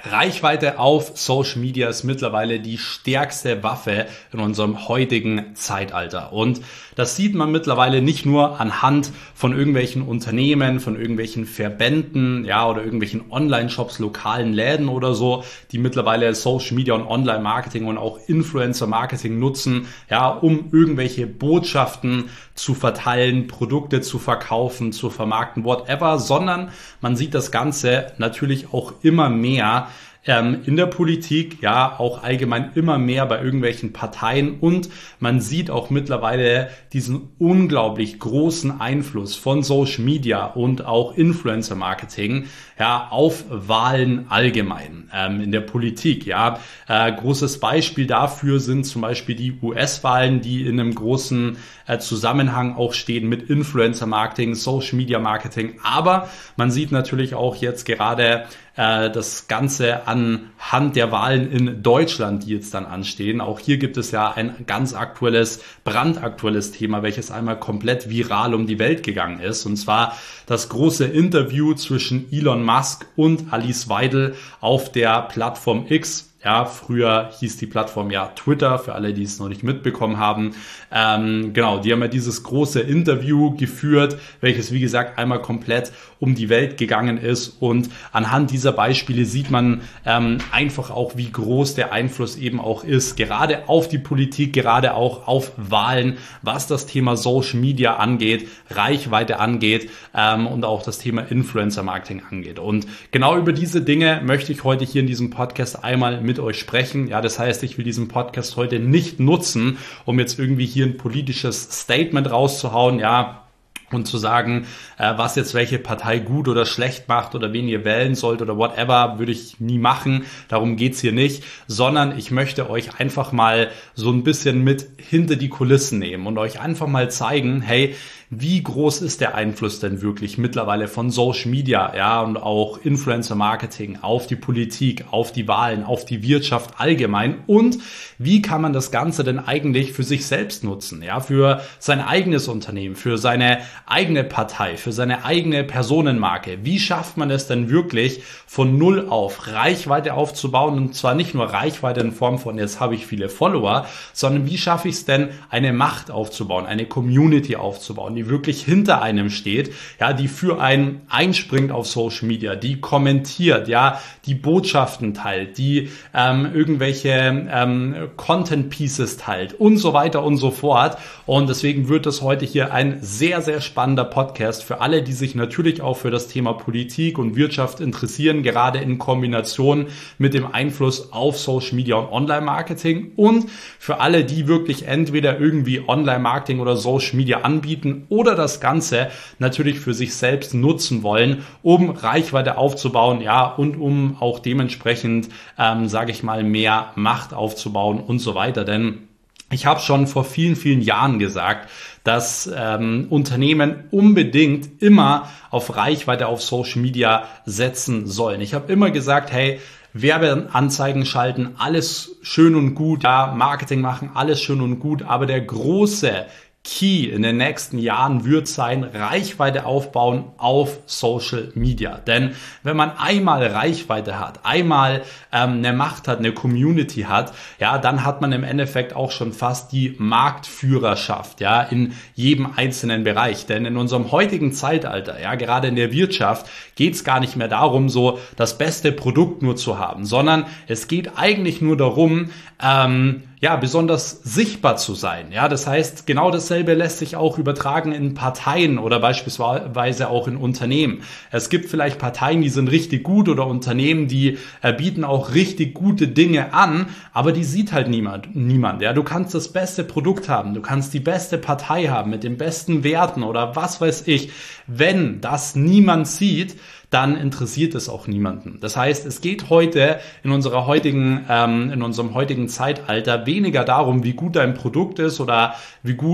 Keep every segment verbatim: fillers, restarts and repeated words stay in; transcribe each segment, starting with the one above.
Reichweite auf Social Media ist mittlerweile die stärkste Waffe in unserem heutigen Zeitalter. Und das sieht man mittlerweile nicht nur anhand von irgendwelchen Unternehmen, von irgendwelchen Verbänden, ja, oder irgendwelchen Online-Shops, lokalen Läden oder so, die mittlerweile Social Media und Online-Marketing und auch Influencer-Marketing nutzen, ja, um irgendwelche Botschaften zu verteilen, Produkte zu verkaufen, zu vermarkten, whatever, sondern man sieht das Ganze natürlich auch immer mehr ähm, in der Politik, ja, auch allgemein immer mehr bei irgendwelchen Parteien, und man sieht auch mittlerweile diesen unglaublich großen Einfluss von Social Media und auch Influencer Marketing, ja, auf Wahlen allgemein ähm, in der Politik, ja. Äh, großes Beispiel dafür sind zum Beispiel die U S-Wahlen, die in einem großen äh, Zusammenhang auch stehen mit Influencer Marketing, Social Media Marketing, aber man sieht natürlich auch jetzt gerade äh, das Ganze anhand der Wahlen in Deutschland, die jetzt dann anstehen. Auch hier gibt es ja ein ganz aktuelles, brandaktuelles Thema, welches einmal komplett viral um die Welt gegangen ist, und zwar das große Interview zwischen Elon Musk und Alice Weidel auf der Plattform X. Ja, früher hieß die Plattform ja Twitter, für alle, die es noch nicht mitbekommen haben. Ähm, genau, die haben ja dieses große Interview geführt, welches, wie gesagt, einmal komplett um die Welt gegangen ist. Und anhand dieser Beispiele sieht man ähm, einfach auch, wie groß der Einfluss eben auch ist, gerade auf die Politik, gerade auch auf Wahlen, was das Thema Social Media angeht, Reichweite angeht ähm, und auch das Thema Influencer Marketing angeht. Und genau über diese Dinge möchte ich heute hier in diesem Podcast einmal mit euch sprechen. Ja, das heißt, ich will diesen Podcast heute nicht nutzen, um jetzt irgendwie hier ein politisches Statement rauszuhauen, ja, und zu sagen, äh, was jetzt welche Partei gut oder schlecht macht oder wen ihr wählen sollt oder whatever, würde ich nie machen. Darum geht's hier nicht, sondern ich möchte euch einfach mal so ein bisschen mit hinter die Kulissen nehmen und euch einfach mal zeigen, hey, wie groß ist der Einfluss denn wirklich mittlerweile von Social Media, ja, und auch Influencer Marketing auf die Politik, auf die Wahlen, auf die Wirtschaft allgemein, und wie kann man das Ganze denn eigentlich für sich selbst nutzen, ja, für sein eigenes Unternehmen, für seine eigene Partei, für seine eigene Personenmarke. Wie schafft man es denn wirklich von null auf Reichweite aufzubauen, und zwar nicht nur Reichweite in Form von jetzt habe ich viele Follower, sondern wie schaffe ich es denn, eine Macht aufzubauen, eine Community aufzubauen, die wirklich hinter einem steht, ja, die für einen einspringt auf Social Media, die kommentiert, ja, die Botschaften teilt, die ähm, irgendwelche ähm, Content Pieces teilt und so weiter und so fort. Und deswegen wird es heute hier ein sehr, sehr spannender Podcast für alle, die sich natürlich auch für das Thema Politik und Wirtschaft interessieren, gerade in Kombination mit dem Einfluss auf Social Media und Online-Marketing, und für alle, die wirklich entweder irgendwie Online-Marketing oder Social Media anbieten oder das Ganze natürlich für sich selbst nutzen wollen, um Reichweite aufzubauen, ja, und um auch dementsprechend, ähm, sage ich mal, mehr Macht aufzubauen und so weiter. Denn ich habe schon vor vielen, vielen Jahren gesagt, dass ähm, Unternehmen unbedingt immer auf Reichweite auf Social Media setzen sollen. Ich habe immer gesagt, hey, Werbeanzeigen schalten, alles schön und gut, ja, Marketing machen, alles schön und gut, aber der große Key in den nächsten Jahren wird sein, Reichweite aufbauen auf Social Media. Denn wenn man einmal Reichweite hat, einmal ähm, eine Macht hat, eine Community hat, ja, dann hat man im Endeffekt auch schon fast die Marktführerschaft, ja, in jedem einzelnen Bereich. Denn in unserem heutigen Zeitalter, ja, gerade in der Wirtschaft, geht es gar nicht mehr darum, so das beste Produkt nur zu haben, sondern es geht eigentlich nur darum, ähm, ja, besonders sichtbar zu sein. Ja, das heißt, genau dasselbe lässt sich auch übertragen in Parteien oder beispielsweise auch in Unternehmen. Es gibt vielleicht Parteien, die sind richtig gut, oder Unternehmen, die äh, bieten auch richtig gute Dinge an, aber die sieht halt niemand. niemand. Ja, du kannst das beste Produkt haben, du kannst die beste Partei haben mit den besten Werten oder was weiß ich. Wenn das niemand sieht, dann interessiert es auch niemanden. Das heißt, es geht heute in unserer heutigen, ähm, in unserem heutigen Zeitalter weniger darum, wie gut dein Produkt ist oder wie gut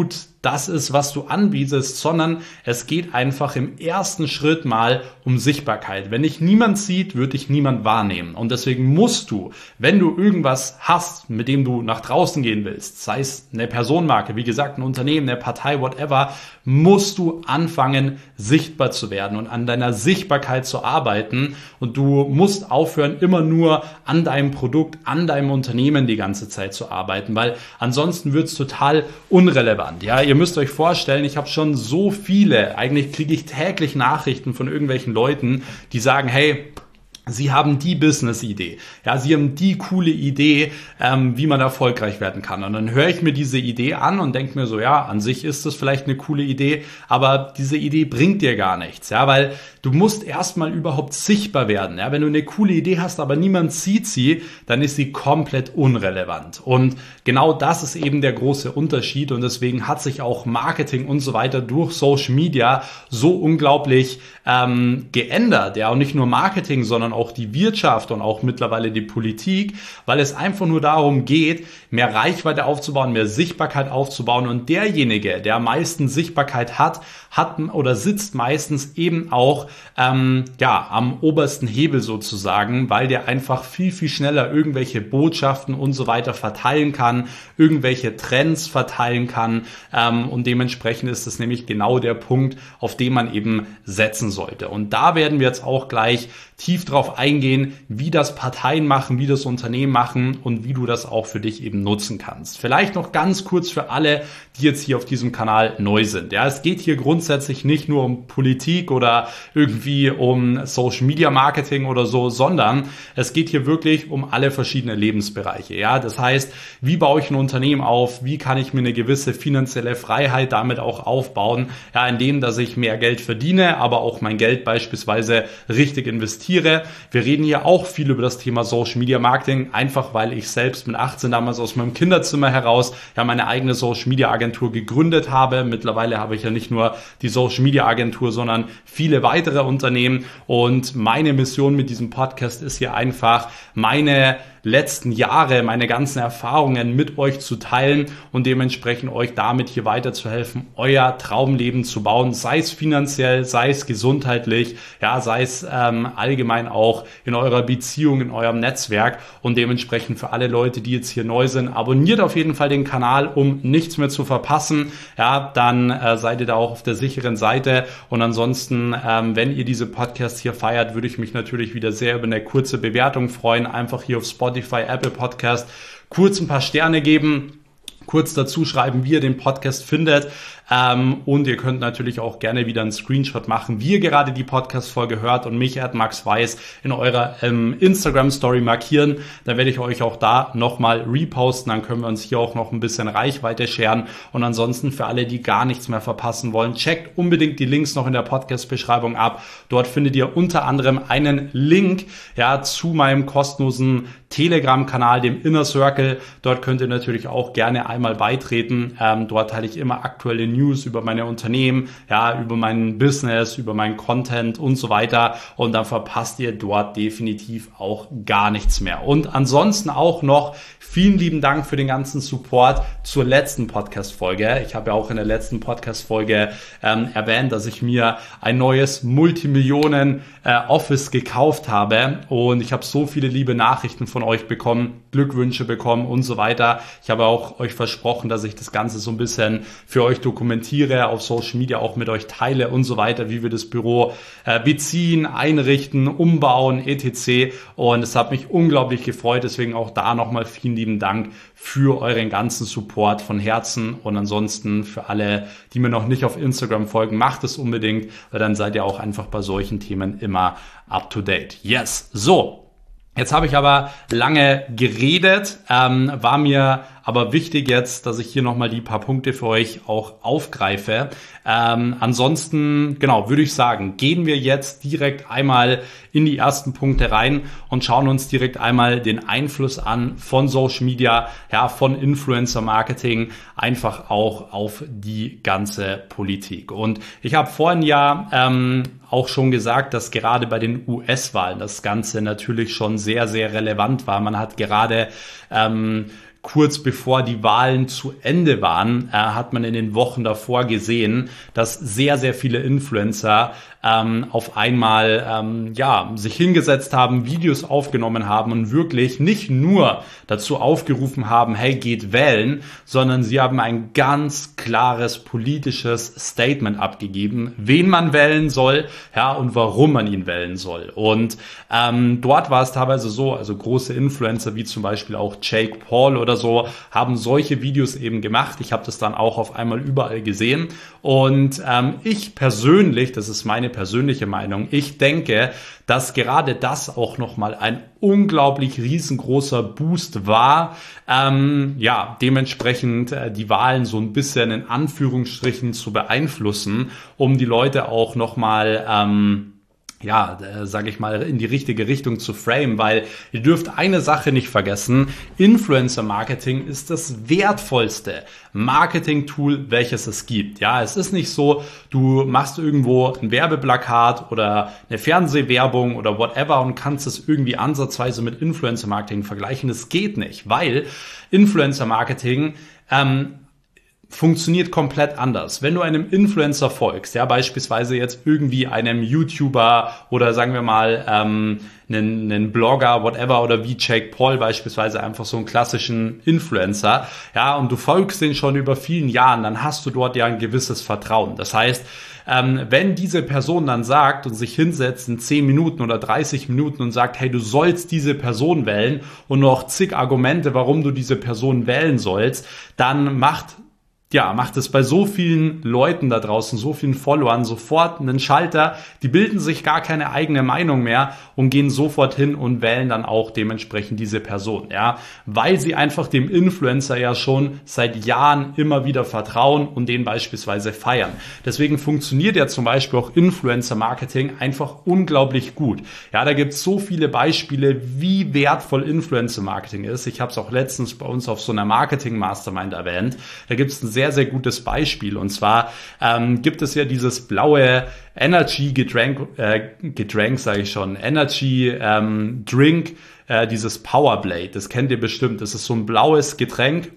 das ist, was du anbietest, sondern es geht einfach im ersten Schritt mal um Sichtbarkeit. Wenn dich niemand sieht, wird dich niemand wahrnehmen. Und deswegen musst du, wenn du irgendwas hast, mit dem du nach draußen gehen willst, sei es eine Personenmarke, wie gesagt, ein Unternehmen, eine Partei, whatever, musst du anfangen, sichtbar zu werden und an deiner Sichtbarkeit zu arbeiten. Und du musst aufhören, immer nur an deinem Produkt, an deinem Unternehmen die ganze Zeit zu arbeiten, weil ansonsten wird es total unrelevant. Ja, ihr müsst euch vorstellen, ich habe schon so viele, eigentlich kriege ich täglich Nachrichten von irgendwelchen Leuten, die sagen, hey, Sie haben die Business-Idee, ja, Sie haben die coole Idee, ähm, wie man erfolgreich werden kann. Und dann höre ich mir diese Idee an und denke mir so, ja, an sich ist das vielleicht eine coole Idee, aber diese Idee bringt dir gar nichts, ja, weil du musst erstmal überhaupt sichtbar werden. Ja, wenn du eine coole Idee hast, aber niemand sieht sie, dann ist sie komplett unrelevant. Und genau das ist eben der große Unterschied. Und deswegen hat sich auch Marketing und so weiter durch Social Media so unglaublich ähm, geändert. Ja, und nicht nur Marketing, sondern auch die Wirtschaft und auch mittlerweile die Politik, weil es einfach nur darum geht, mehr Reichweite aufzubauen, mehr Sichtbarkeit aufzubauen. Und derjenige, der am meisten Sichtbarkeit hat, hat oder sitzt meistens eben auch ähm, ja am obersten Hebel sozusagen, weil der einfach viel, viel schneller irgendwelche Botschaften und so weiter verteilen kann, irgendwelche Trends verteilen kann ähm, und dementsprechend ist es nämlich genau der Punkt, auf den man eben setzen sollte. Und da werden wir jetzt auch gleich tief drauf eingehen, wie das Parteien machen, wie das Unternehmen machen und wie du das auch für dich eben nutzen kannst. Vielleicht noch ganz kurz für alle, die jetzt hier auf diesem Kanal neu sind. Ja, es geht hier grundsätzlich nicht nur um Politik oder irgendwie um Social Media Marketing oder so, sondern es geht hier wirklich um alle verschiedenen Lebensbereiche. Ja, das heißt, wie baue ich ein Unternehmen auf? Wie kann ich mir eine gewisse finanzielle Freiheit damit auch aufbauen? Ja, indem, dass ich mehr Geld verdiene, aber auch mein Geld beispielsweise richtig investiere. Wir reden hier auch viel über das Thema Social Media Marketing, einfach weil ich selbst mit achtzehn damals aus meinem Kinderzimmer heraus ja meine eigene Social Media Agentur gegründet habe. Mittlerweile habe ich ja nicht nur die Social Media Agentur, sondern viele weitere Unternehmen und meine Mission mit diesem Podcast ist hier einfach, meine letzten Jahre, meine ganzen Erfahrungen mit euch zu teilen und dementsprechend euch damit hier weiterzuhelfen, euer Traumleben zu bauen, sei es finanziell, sei es gesundheitlich, ja, sei es ähm, allgemein auch in eurer Beziehung, in eurem Netzwerk und dementsprechend für alle Leute, die jetzt hier neu sind, abonniert auf jeden Fall den Kanal, um nichts mehr zu verpassen, ja, dann äh, seid ihr da auch auf der sicheren Seite und ansonsten, ähm, wenn ihr diese Podcasts hier feiert, würde ich mich natürlich wieder sehr über eine kurze Bewertung freuen, einfach hier auf Spotify, Apple Podcast, kurz ein paar Sterne geben, kurz dazu schreiben, wie ihr den Podcast findet. Ähm, und ihr könnt natürlich auch gerne wieder einen Screenshot machen, wie ihr gerade die Podcast-Folge hört und mich at Max Weiß in eurer ähm, Instagram-Story markieren. Dann werde ich euch auch da nochmal reposten. Dann können wir uns hier auch noch ein bisschen Reichweite scheren. Und ansonsten für alle, die gar nichts mehr verpassen wollen, checkt unbedingt die Links noch in der Podcast-Beschreibung ab. Dort findet ihr unter anderem einen Link ja zu meinem kostenlosen Telegram-Kanal, dem Inner Circle. Dort könnt ihr natürlich auch gerne einmal beitreten. Ähm, dort teile ich immer aktuelle News über meine Unternehmen, ja, über mein Business, über meinen Content und so weiter. Und dann verpasst ihr dort definitiv auch gar nichts mehr. Und ansonsten auch noch vielen lieben Dank für den ganzen Support zur letzten Podcast-Folge. Ich habe ja auch in der letzten Podcast-Folge ähm, erwähnt, dass ich mir ein neues Multimillionen-Office äh, gekauft habe. Und ich habe so viele liebe Nachrichten von euch bekommen, Glückwünsche bekommen und so weiter. Ich habe auch euch versprochen, dass ich das Ganze so ein bisschen für euch dokumentiere, auf Social Media auch mit euch teile und so weiter, wie wir das Büro äh, beziehen, einrichten, umbauen, et cetera. Und es hat mich unglaublich gefreut, deswegen auch da nochmal vielen lieben Dank für euren ganzen Support von Herzen. Und ansonsten für alle, die mir noch nicht auf Instagram folgen, macht es unbedingt, weil dann seid ihr auch einfach bei solchen Themen immer up to date. Yes, so. Jetzt habe ich aber lange geredet, ähm, war mir aber wichtig jetzt, dass ich hier nochmal die paar Punkte für euch auch aufgreife. Ähm, ansonsten, genau, würde ich sagen, gehen wir jetzt direkt einmal in die ersten Punkte rein und schauen uns direkt einmal den Einfluss an von Social Media, ja, von Influencer Marketing, einfach auch auf die ganze Politik. Und ich habe vorhin ja ähm, auch schon gesagt, dass gerade bei den U S-Wahlen das Ganze natürlich schon sehr, sehr relevant war. Man hat gerade ähm, kurz bevor die Wahlen zu Ende waren, äh, hat man in den Wochen davor gesehen, dass sehr, sehr viele Influencer ähm, auf einmal ähm, ja, sich hingesetzt haben, Videos aufgenommen haben und wirklich nicht nur dazu aufgerufen haben, hey, geht wählen, sondern sie haben ein ganz klares politisches Statement abgegeben, wen man wählen soll, ja, und warum man ihn wählen soll. Und ähm, dort war es teilweise so, also große Influencer wie zum Beispiel auch Jake Paul oder so, haben solche Videos eben gemacht. Ich habe das dann auch auf einmal überall gesehen. Und ähm, ich persönlich, das ist meine persönliche Meinung, ich denke, dass gerade das auch nochmal ein unglaublich riesengroßer Boost war, ähm, ja, dementsprechend äh, die Wahlen so ein bisschen in Anführungsstrichen zu beeinflussen, um die Leute auch nochmal, ähm, ja, äh, sage ich mal, in die richtige Richtung zu framen, weil ihr dürft eine Sache nicht vergessen, Influencer-Marketing ist das wertvollste Marketing-Tool, welches es gibt. Ja, es ist nicht so, du machst irgendwo ein Werbeplakat oder eine Fernsehwerbung oder whatever und kannst es irgendwie ansatzweise mit Influencer-Marketing vergleichen. Das geht nicht, weil Influencer-Marketing ähm, funktioniert komplett anders. Wenn du einem Influencer folgst, ja, beispielsweise jetzt irgendwie einem YouTuber oder sagen wir mal ähm, einen, einen Blogger, whatever, oder wie Jake Paul beispielsweise, einfach so einen klassischen Influencer, ja, und du folgst den schon über vielen Jahren, dann hast du dort ja ein gewisses Vertrauen. Das heißt, ähm, wenn diese Person dann sagt und sich hinsetzt in zehn Minuten oder dreißig Minuten und sagt, hey, du sollst diese Person wählen und noch zig Argumente, warum du diese Person wählen sollst, dann macht Ja, macht es bei so vielen Leuten da draußen, so vielen Followern sofort einen Schalter, die bilden sich gar keine eigene Meinung mehr und gehen sofort hin und wählen dann auch dementsprechend diese Person, ja, weil sie einfach dem Influencer ja schon seit Jahren immer wieder vertrauen und den beispielsweise feiern. Deswegen funktioniert ja zum Beispiel auch Influencer-Marketing einfach unglaublich gut. Ja, da gibt es so viele Beispiele, wie wertvoll Influencer-Marketing ist. Ich habe es auch letztens bei uns auf so einer Marketing-Mastermind erwähnt. Da gibt es ein sehr, sehr gutes Beispiel. Und zwar ähm, gibt es ja dieses blaue Energy-Getränk, äh, Getränk sage ich schon, Energy-Drink, ähm, äh, dieses Powerblade. Das kennt ihr bestimmt. Das ist so ein blaues Getränk.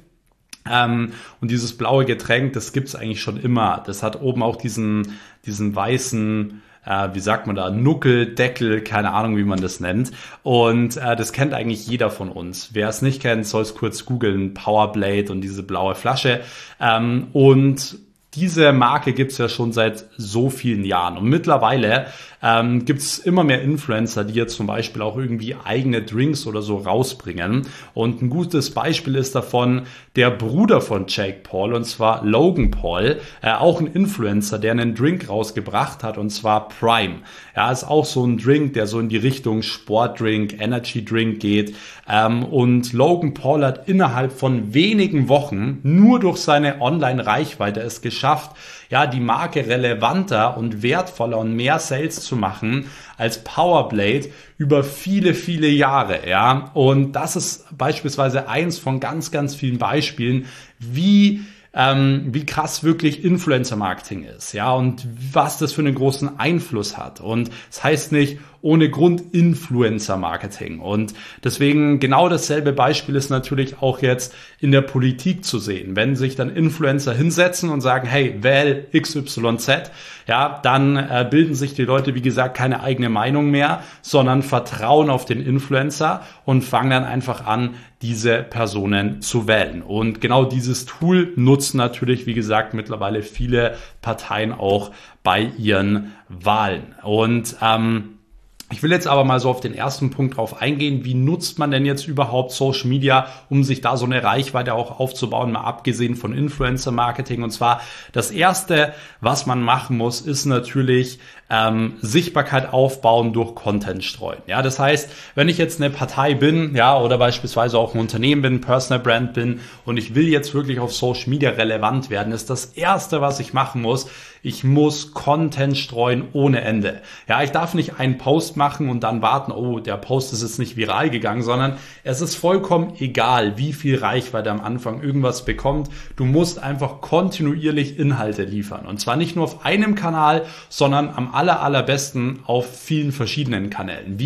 Ähm, und dieses blaue Getränk, das gibt's eigentlich schon immer. Das hat oben auch diesen, diesen weißen, äh, wie sagt man da, Nuckel, Deckel, keine Ahnung, wie man das nennt. Und äh, das kennt eigentlich jeder von uns. Wer es nicht kennt, soll es kurz googeln, Powerblade und diese blaue Flasche. Ähm, und diese Marke gibt's ja schon seit so vielen Jahren. Und mittlerweile ähm, gibt's immer mehr Influencer, die jetzt zum Beispiel auch irgendwie eigene Drinks oder so rausbringen. Und ein gutes Beispiel ist davon der Bruder von Jake Paul, und zwar Logan Paul, äh, auch ein Influencer, der einen Drink rausgebracht hat, und zwar Prime. Ja, ist auch so ein Drink, der so in die Richtung Sportdrink, Energy Drink geht. Ähm, und Logan Paul hat innerhalb von wenigen Wochen nur durch seine Online-Reichweite es geschafft, ja, die Marke relevanter und wertvoller und mehr Sales zu machen als Powerblade über viele, viele Jahre, ja. Und das ist beispielsweise eins von ganz, ganz vielen Beispielen, wie Ähm, wie krass wirklich Influencer-Marketing ist, ja, und was das für einen großen Einfluss hat. Und das heißt nicht ohne Grund Influencer-Marketing. Und deswegen genau dasselbe Beispiel ist natürlich auch jetzt in der Politik zu sehen. Wenn sich dann Influencer hinsetzen und sagen, hey, wähl X Y Z, ja, dann äh, bilden sich die Leute, wie gesagt, keine eigene Meinung mehr, sondern vertrauen auf den Influencer und fangen dann einfach an, diese Personen zu wählen. Und genau dieses Tool nutzen natürlich, wie gesagt, mittlerweile viele Parteien auch bei ihren Wahlen. Und ähm, ich will jetzt aber mal so auf den ersten Punkt drauf eingehen. Wie nutzt man denn jetzt überhaupt Social Media, um sich da so eine Reichweite auch aufzubauen, mal abgesehen von Influencer-Marketing? Und zwar das Erste, was man machen muss, ist natürlich ähm, Sichtbarkeit aufbauen durch Content streuen. Ja, das heißt, wenn ich jetzt eine Partei bin, ja, oder beispielsweise auch ein Unternehmen bin, Personal Brand bin und ich will jetzt wirklich auf Social Media relevant werden, ist das Erste, was ich machen muss, ich muss Content streuen ohne Ende. Ja, ich darf nicht einen Post machen und dann warten, oh, der Post ist jetzt nicht viral gegangen, sondern es ist vollkommen egal, wie viel Reichweite am Anfang irgendwas bekommt. Du musst einfach kontinuierlich Inhalte liefern. Und zwar nicht nur auf einem Kanal, sondern am aller, allerbesten auf vielen verschiedenen Kanälen, wie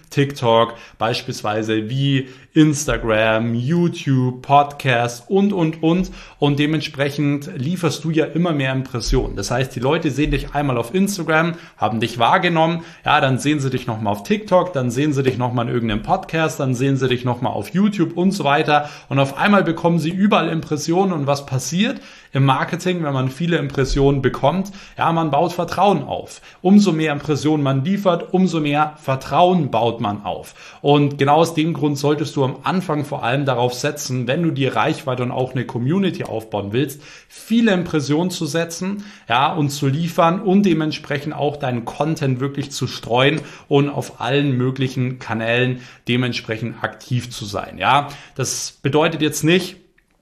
TikTok, beispielsweise wie Instagram, YouTube, Podcast und, und, und. Und dementsprechend lieferst du ja immer mehr Impressionen. Das heißt, die Leute sehen dich einmal auf Instagram, haben dich wahrgenommen, ja, dann sehen sie dich nochmal auf TikTok, dann sehen sie dich nochmal in irgendeinem Podcast, dann sehen sie dich nochmal auf YouTube und so weiter. Und auf einmal bekommen sie überall Impressionen. Und was passiert im Marketing, wenn man viele Impressionen bekommt? Ja, man baut Vertrauen auf. Umso mehr Impressionen man liefert, umso mehr Vertrauen baut man auf. Und genau aus dem Grund solltest du am Anfang vor allem darauf setzen, wenn du dir Reichweite und auch eine Community aufbauen willst, viele Impressionen zu setzen, ja, und zu liefern und dementsprechend auch deinen Content wirklich zu streuen und auf allen möglichen Kanälen dementsprechend aktiv zu sein, ja. Das bedeutet jetzt nicht,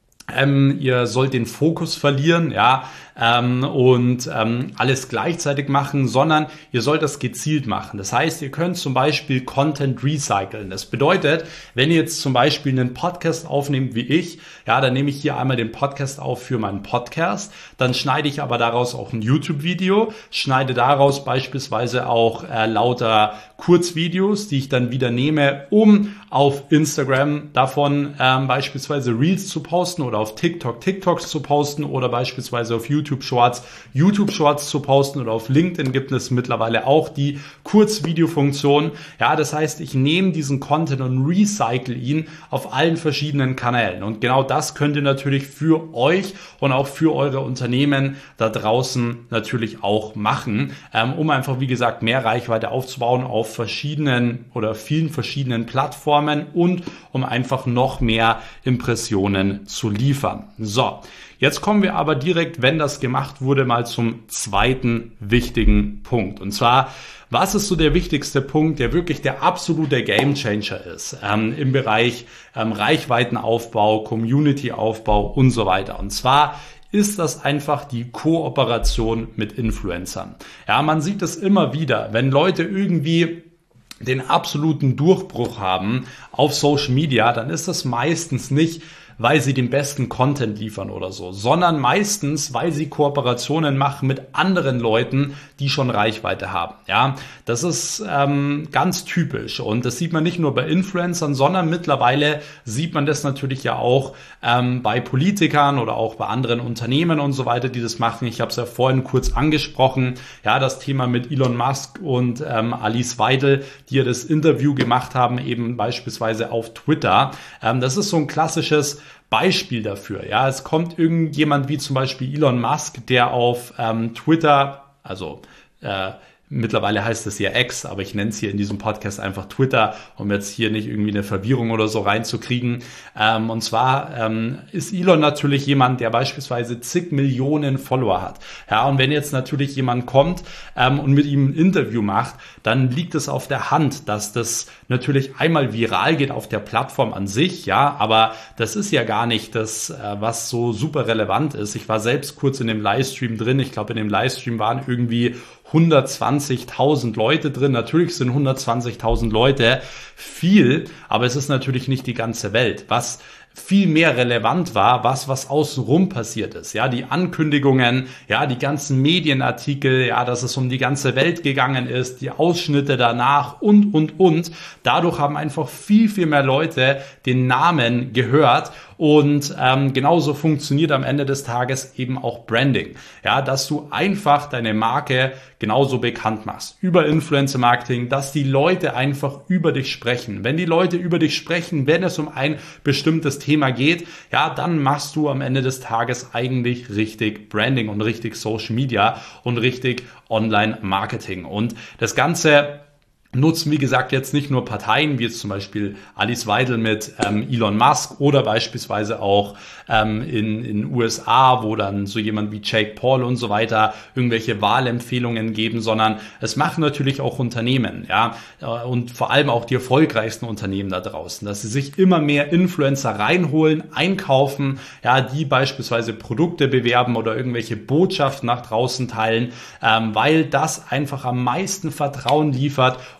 Ähm, ihr sollt den Fokus verlieren, ja, ähm, und ähm, alles gleichzeitig machen, sondern ihr sollt das gezielt machen. Das heißt, ihr könnt zum Beispiel Content recyceln. Das bedeutet, wenn ihr jetzt zum Beispiel einen Podcast aufnehmt wie ich, ja, dann nehme ich hier einmal den Podcast auf für meinen Podcast, dann schneide ich aber daraus auch ein YouTube-Video, schneide daraus beispielsweise auch äh, lauter Kurzvideos, die ich dann wieder nehme, um auf Instagram davon ähm, beispielsweise Reels zu posten oder auf TikTok TikToks zu posten oder beispielsweise auf YouTube Shorts YouTube Shorts zu posten oder auf LinkedIn gibt es mittlerweile auch die Kurzvideo-Funktion. Ja, das heißt, ich nehme diesen Content und recycle ihn auf allen verschiedenen Kanälen. Und genau das könnt ihr natürlich für euch und auch für eure Unternehmen da draußen natürlich auch machen, ähm, um einfach, wie gesagt, mehr Reichweite aufzubauen auf verschiedenen oder vielen verschiedenen Plattformen und um einfach noch mehr Impressionen zu liefern. So, jetzt kommen wir aber direkt, wenn das gemacht wurde, mal zum zweiten wichtigen Punkt. Und zwar, was ist so der wichtigste Punkt, der wirklich der absolute Gamechanger ist ähm, im Bereich ähm, Reichweitenaufbau, Community-Aufbau und so weiter. Und zwar ist das einfach die Kooperation mit Influencern. Ja, man sieht es immer wieder, wenn Leute irgendwie den absoluten Durchbruch haben auf Social Media, dann ist das meistens nicht, weil sie den besten Content liefern oder so, sondern meistens, weil sie Kooperationen machen mit anderen Leuten, die schon Reichweite haben. Ja, das ist ähm, ganz typisch und das sieht man nicht nur bei Influencern, sondern mittlerweile sieht man das natürlich ja auch ähm, bei Politikern oder auch bei anderen Unternehmen und so weiter, die das machen. Ich habe es ja vorhin kurz angesprochen, ja, das Thema mit Elon Musk und ähm, Alice Weidel, die ja das Interview gemacht haben, eben beispielsweise auf Twitter. Ähm, das ist so ein klassisches Beispiel dafür. Ja, es kommt irgendjemand wie zum Beispiel Elon Musk, der auf ähm, Twitter, also äh, mittlerweile heißt es ja X, aber ich nenne es hier in diesem Podcast einfach Twitter, um jetzt hier nicht irgendwie eine Verwirrung oder so reinzukriegen. Ähm, und zwar ähm, ist Elon natürlich jemand, der beispielsweise zig Millionen Follower hat. Ja, und wenn jetzt natürlich jemand kommt ähm, und mit ihm ein Interview macht, dann liegt es auf der Hand, dass das natürlich einmal viral geht auf der Plattform an sich, ja, aber das ist ja gar nicht das, äh, was so super relevant ist. Ich war selbst kurz in dem Livestream drin. Ich glaube, in dem Livestream waren irgendwie hundertzwanzigtausend Leute drin. Natürlich sind hundertzwanzigtausend Leute viel, aber es ist natürlich nicht die ganze Welt. Was viel mehr relevant war, was, was außenrum passiert ist. Ja, die Ankündigungen, ja, die ganzen Medienartikel, ja, dass es um die ganze Welt gegangen ist, die Ausschnitte danach und, und, und. Dadurch haben einfach viel, viel mehr Leute den Namen gehört. Und ähm, genauso funktioniert am Ende des Tages eben auch Branding. Ja, dass du einfach deine Marke genauso bekannt machst. Über Influencer-Marketing, dass die Leute einfach über dich sprechen. Wenn die Leute über dich sprechen, wenn es um ein bestimmtes Thema geht, ja, dann machst du am Ende des Tages eigentlich richtig Branding und richtig Social Media und richtig Online-Marketing. Und das Ganze nutzen, wie gesagt, jetzt nicht nur Parteien, wie jetzt zum Beispiel Alice Weidel mit ähm, Elon Musk oder beispielsweise auch ähm, in in U S A, wo dann so jemand wie Jake Paul und so weiter irgendwelche Wahlempfehlungen geben, sondern es machen natürlich auch Unternehmen, ja, und vor allem auch die erfolgreichsten Unternehmen da draußen, dass sie sich immer mehr Influencer reinholen, einkaufen, ja, die beispielsweise Produkte bewerben oder irgendwelche Botschaften nach draußen teilen, ähm, weil das einfach am meisten Vertrauen liefert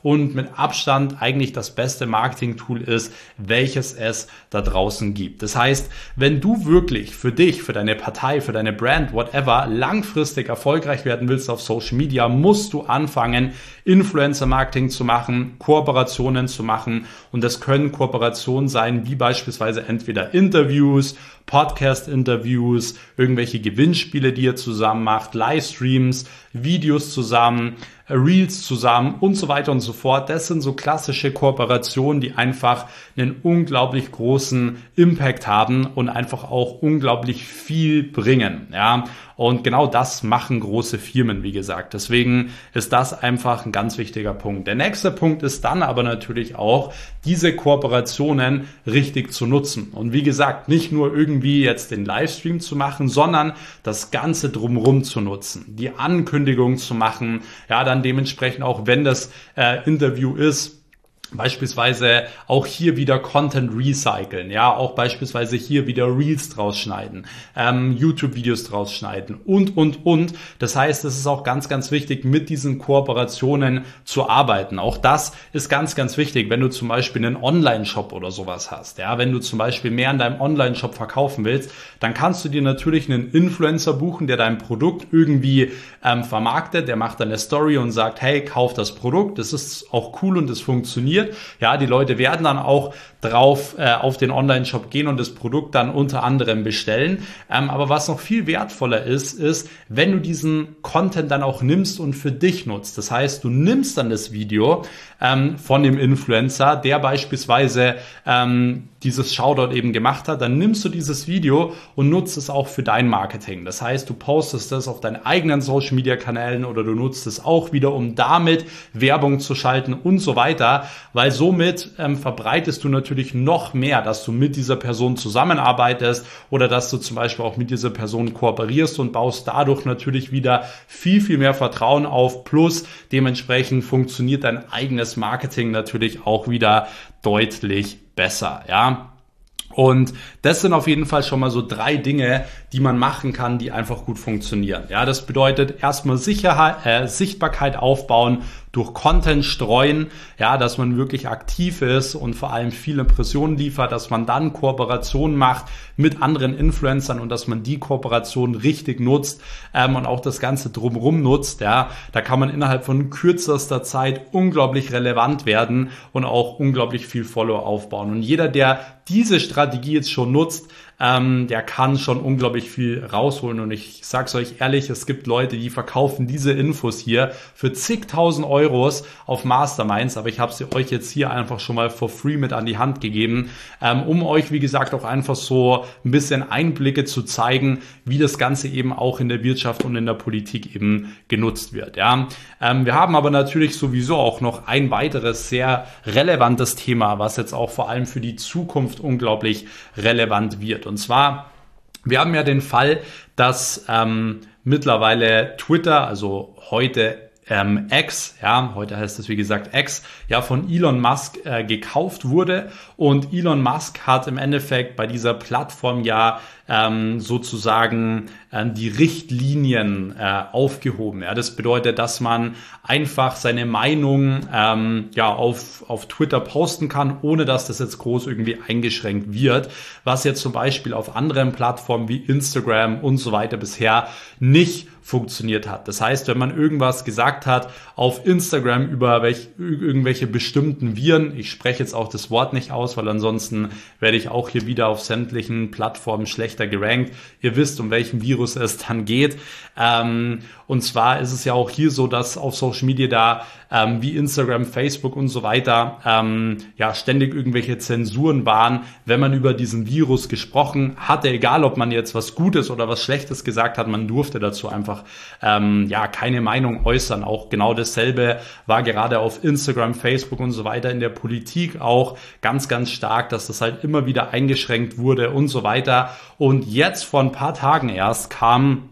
und mit Abstand eigentlich das beste Marketing-Tool ist, welches es da draußen gibt. Das heißt, wenn du wirklich für dich, für deine Partei, für deine Brand, whatever, langfristig erfolgreich werden willst auf Social Media, musst du anfangen, Influencer-Marketing zu machen, Kooperationen zu machen, und das können Kooperationen sein, wie beispielsweise entweder Interviews, Podcast-Interviews, irgendwelche Gewinnspiele, die ihr zusammen macht, Livestreams, Videos zusammen, Reels zusammen und so weiter und so fort. Das sind so klassische Kooperationen, die einfach einen unglaublich großen Impact haben und einfach auch unglaublich viel bringen. Ja, und genau das machen große Firmen, wie gesagt. Deswegen ist das einfach ein ganz wichtiger Punkt. Der nächste Punkt ist dann aber natürlich auch, diese Kooperationen richtig zu nutzen. Und wie gesagt, nicht nur irgendwie jetzt den Livestream zu machen, sondern das Ganze drumherum zu nutzen, die Ankündigung zu machen, ja, dann dementsprechend auch, wenn das äh, Interview ist, beispielsweise auch hier wieder Content recyceln, ja, auch beispielsweise hier wieder Reels draus schneiden, ähm, YouTube-Videos draus schneiden und, und, und. Das heißt, es ist auch ganz, ganz wichtig, mit diesen Kooperationen zu arbeiten. Auch das ist ganz, ganz wichtig, wenn du zum Beispiel einen Online-Shop oder sowas hast, ja, wenn du zum Beispiel mehr in deinem Online-Shop verkaufen willst, dann kannst du dir natürlich einen Influencer buchen, der dein Produkt irgendwie ähm, vermarktet, der macht dann eine Story und sagt, hey, kauf das Produkt, das ist auch cool und das funktioniert. Ja, die Leute werden dann auch drauf äh, auf den Online-Shop gehen und das Produkt dann unter anderem bestellen. Ähm, aber was noch viel wertvoller ist, ist, wenn du diesen Content dann auch nimmst und für dich nutzt. Das heißt, du nimmst dann das Video ähm, von dem Influencer, der beispielsweise ähm, dieses Shoutout eben gemacht hat, dann nimmst du dieses Video und nutzt es auch für dein Marketing. Das heißt, du postest das auf deinen eigenen Social-Media-Kanälen oder du nutzt es auch wieder, um damit Werbung zu schalten und so weiter, weil somit ähm, verbreitest du natürlich noch mehr, dass du mit dieser Person zusammenarbeitest oder dass du zum Beispiel auch mit dieser Person kooperierst und baust dadurch natürlich wieder viel, viel mehr Vertrauen auf. Plus dementsprechend funktioniert dein eigenes Marketing natürlich auch wieder deutlich besser, ja. Und das sind auf jeden Fall schon mal so drei Dinge, die man machen kann, die einfach gut funktionieren. Ja, das bedeutet erstmal Sicherheit, äh, Sichtbarkeit aufbauen, durch Content streuen, ja, dass man wirklich aktiv ist und vor allem viele Impressionen liefert, dass man dann Kooperationen macht mit anderen Influencern und dass man die Kooperation richtig nutzt ähm, und auch das Ganze drumherum nutzt. Ja, da kann man innerhalb von kürzester Zeit unglaublich relevant werden und auch unglaublich viel Follower aufbauen. Und jeder, der diese Strategie jetzt schon nutzt, ähm, der kann schon unglaublich viel rausholen. Und ich sag's euch ehrlich, es gibt Leute, die verkaufen diese Infos hier für zigtausend Euros auf Masterminds, aber ich habe sie euch jetzt hier einfach schon mal for free mit an die Hand gegeben, ähm, um euch, wie gesagt, auch einfach so ein bisschen Einblicke zu zeigen, wie das Ganze eben auch in der Wirtschaft und in der Politik eben genutzt wird. Ja, ähm, wir haben aber natürlich sowieso auch noch ein weiteres sehr relevantes Thema, was jetzt auch vor allem für die Zukunft unglaublich relevant wird. Und zwar, wir haben ja den Fall, dass ähm, mittlerweile Twitter, also heute ähm, X, ja, heute heißt es wie gesagt X, ja, von Elon Musk äh, gekauft wurde, und Elon Musk hat im Endeffekt bei dieser Plattform ja ähm, sozusagen äh, die Richtlinien äh, aufgehoben. Ja, das bedeutet, dass man einfach seine Meinung ähm, ja auf auf Twitter posten kann, ohne dass das jetzt groß irgendwie eingeschränkt wird, was jetzt zum Beispiel auf anderen Plattformen wie Instagram und so weiter bisher nicht funktioniert hat. Das heißt, wenn man irgendwas gesagt hat auf Instagram über welch, irgendwelche bestimmten Viren, ich spreche jetzt auch das Wort nicht aus, weil ansonsten werde ich auch hier wieder auf sämtlichen Plattformen schlechter gerankt. Ihr wisst, um welchen Virus es dann geht. Ähm, und zwar ist es ja auch hier so, dass auf Social Media da ähm, wie Instagram, Facebook und so weiter ähm, ja ständig irgendwelche Zensuren waren, wenn man über diesen Virus gesprochen hatte, egal ob man jetzt was Gutes oder was Schlechtes gesagt hat, man durfte dazu einfach ähm, ja keine Meinung äußern. Auch genau dasselbe war gerade auf Instagram, Facebook und so weiter in der Politik auch ganz, ganz stark, dass das halt immer wieder eingeschränkt wurde und so weiter. Und jetzt vor ein paar Tagen erst kam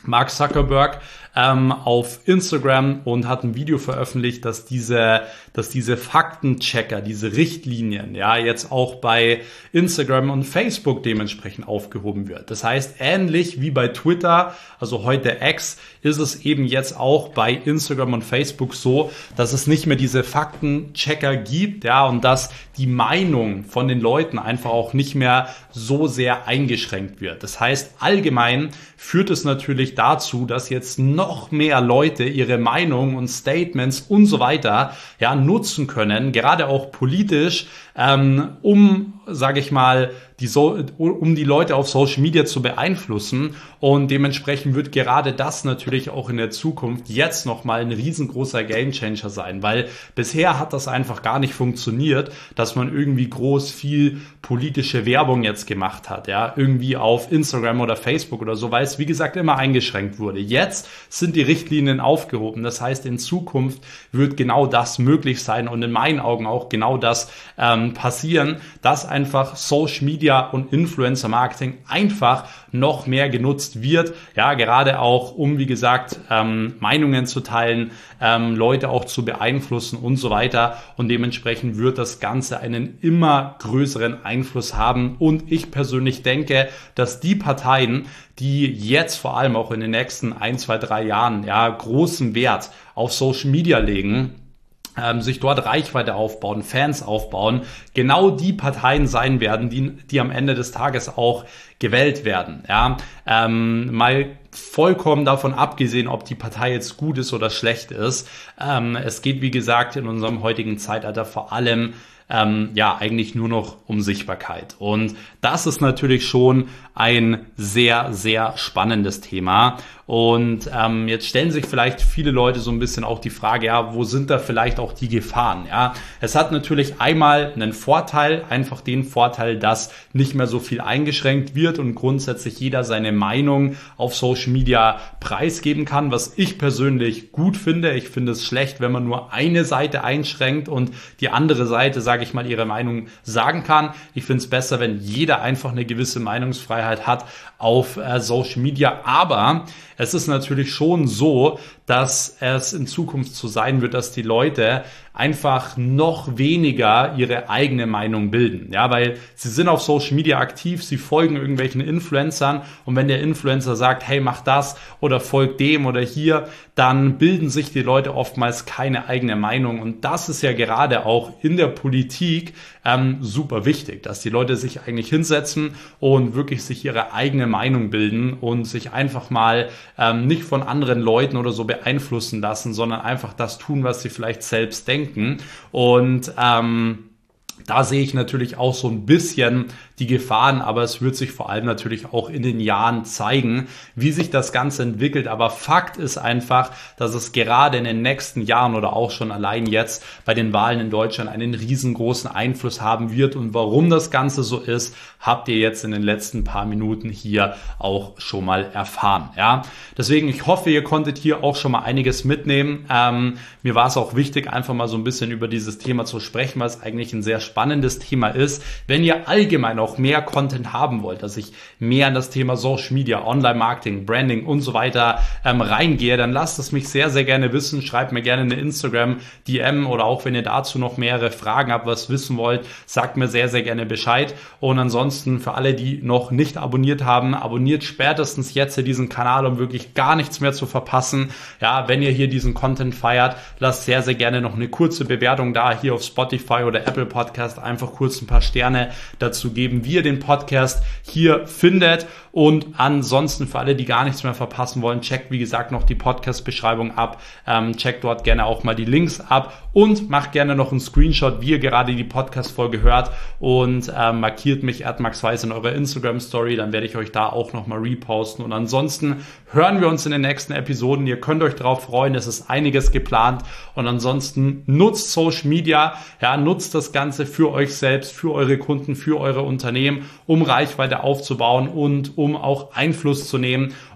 Mark Zuckerberg ähm, auf Instagram und hat ein Video veröffentlicht, dass diese, dass diese Faktenchecker, diese Richtlinien, ja, jetzt auch bei Instagram und Facebook dementsprechend aufgehoben wird. Das heißt, ähnlich wie bei Twitter, also heute X, ist es eben jetzt auch bei Instagram und Facebook so, dass es nicht mehr diese Faktenchecker gibt, ja, und dass die Meinung von den Leuten einfach auch nicht mehr so sehr eingeschränkt wird. Das heißt, allgemein führt es natürlich dazu, dass jetzt noch mehr Leute ihre Meinung und Statements und so weiter ja nutzen können, gerade auch politisch, ähm, um, sage ich mal, die so, um die Leute auf Social Media zu beeinflussen, und dementsprechend wird gerade das natürlich auch in der Zukunft jetzt nochmal ein riesengroßer Gamechanger sein, weil bisher hat das einfach gar nicht funktioniert, dass man irgendwie groß viel politische Werbung jetzt gemacht hat, ja, irgendwie auf Instagram oder Facebook oder so, weil es wie gesagt immer eingeschränkt wurde. Jetzt sind die Richtlinien aufgehoben, das heißt, in Zukunft wird genau das möglich sein und in meinen Augen auch genau das ähm, passieren, dass einfach Social Media und Influencer Marketing einfach noch mehr genutzt wird, ja, gerade auch um, wie gesagt, ähm, Meinungen zu teilen, ähm, Leute auch zu beeinflussen und so weiter, und dementsprechend wird das Ganze einen immer größeren Einfluss haben, und ich persönlich denke, dass die Parteien, die jetzt vor allem auch in den nächsten ein, zwei, drei Jahren ja großen Wert auf Social Media legen, Ähm, sich dort Reichweite aufbauen, Fans aufbauen, genau die Parteien sein werden, die, die am Ende des Tages auch gewählt werden. Ja, ähm, mal vollkommen davon abgesehen, ob die Partei jetzt gut ist oder schlecht ist. Ähm, es geht, wie gesagt, in unserem heutigen Zeitalter vor allem Ähm, ja, eigentlich nur noch um Sichtbarkeit. Und das ist natürlich schon ein sehr, sehr spannendes Thema. Und ähm, jetzt stellen sich vielleicht viele Leute so ein bisschen auch die Frage, ja, wo sind da vielleicht auch die Gefahren? Ja, es hat natürlich einmal einen Vorteil, einfach den Vorteil, dass nicht mehr so viel eingeschränkt wird und grundsätzlich jeder seine Meinung auf Social Media preisgeben kann, was ich persönlich gut finde. Ich finde es schlecht, wenn man nur eine Seite einschränkt und die andere Seite, sage ich mal, ihre Meinung sagen kann. Ich finde es besser, wenn jeder einfach eine gewisse Meinungsfreiheit hat auf äh, Social Media. Aber es ist natürlich schon so, dass es in Zukunft so sein wird, dass die Leute einfach noch weniger ihre eigene Meinung bilden. Ja, weil sie sind auf Social Media aktiv, sie folgen irgendwelchen Influencern, und wenn der Influencer sagt, hey, mach das oder folg dem oder hier, dann bilden sich die Leute oftmals keine eigene Meinung. Und das ist ja gerade auch in der Politik ähm, super wichtig, dass die Leute sich eigentlich hinsetzen und wirklich sich ihre eigene Meinung bilden und sich einfach mal ähm, nicht von anderen Leuten oder so beeinflussen lassen, sondern einfach das tun, was sie vielleicht selbst denken. Und ähm, da sehe ich natürlich auch so ein bisschen die Gefahren, aber es wird sich vor allem natürlich auch in den Jahren zeigen, wie sich das Ganze entwickelt. Aber Fakt ist einfach, dass es gerade in den nächsten Jahren oder auch schon allein jetzt bei den Wahlen in Deutschland einen riesengroßen Einfluss haben wird. Und warum das Ganze so ist, habt ihr jetzt in den letzten paar Minuten hier auch schon mal erfahren. Ja, deswegen, ich hoffe, ihr konntet hier auch schon mal einiges mitnehmen. Ähm, mir war es auch wichtig, einfach mal so ein bisschen über dieses Thema zu sprechen, weil es eigentlich ein sehr spannendes Thema ist. Wenn ihr allgemein auch mehr Content haben wollt, dass ich mehr in das Thema Social Media, Online-Marketing, Branding und so weiter ähm, reingehe, dann lasst es mich sehr, sehr gerne wissen. Schreibt mir gerne eine Instagram-D M, oder auch wenn ihr dazu noch mehrere Fragen habt, was wissen wollt, sagt mir sehr, sehr gerne Bescheid. Und ansonsten für alle, die noch nicht abonniert haben, abonniert spätestens jetzt diesen Kanal, um wirklich gar nichts mehr zu verpassen. Ja, wenn ihr hier diesen Content feiert, lasst sehr, sehr gerne noch eine kurze Bewertung da, hier auf Spotify oder Apple Podcast, einfach kurz ein paar Sterne dazu geben, wie ihr den Podcast hier findet. Und ansonsten für alle, die gar nichts mehr verpassen wollen, checkt wie gesagt noch die Podcast-Beschreibung ab, ähm, checkt dort gerne auch mal die Links ab und macht gerne noch einen Screenshot, wie ihr gerade die Podcast-Folge hört, und ähm, markiert mich at max weiß in eurer Instagram-Story, dann werde ich euch da auch nochmal reposten. Und ansonsten hören wir uns in den nächsten Episoden. Ihr könnt euch darauf freuen, es ist einiges geplant, und ansonsten nutzt Social Media, ja, nutzt das Ganze für euch selbst, für eure Kunden, für eure Unternehmen, um Reichweite aufzubauen und um auch Einfluss zu nehmen.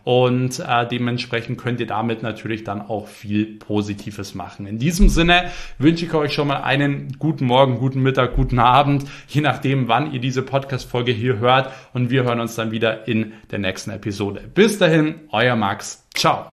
und äh, dementsprechend könnt ihr damit natürlich dann auch viel Positives machen. In diesem Sinne wünsche ich euch schon mal einen guten Morgen, guten Mittag, guten Abend, je nachdem, wann ihr diese Podcast-Folge hier hört, und wir hören uns dann wieder in der nächsten Episode. Bis dahin, euer Max. Ciao.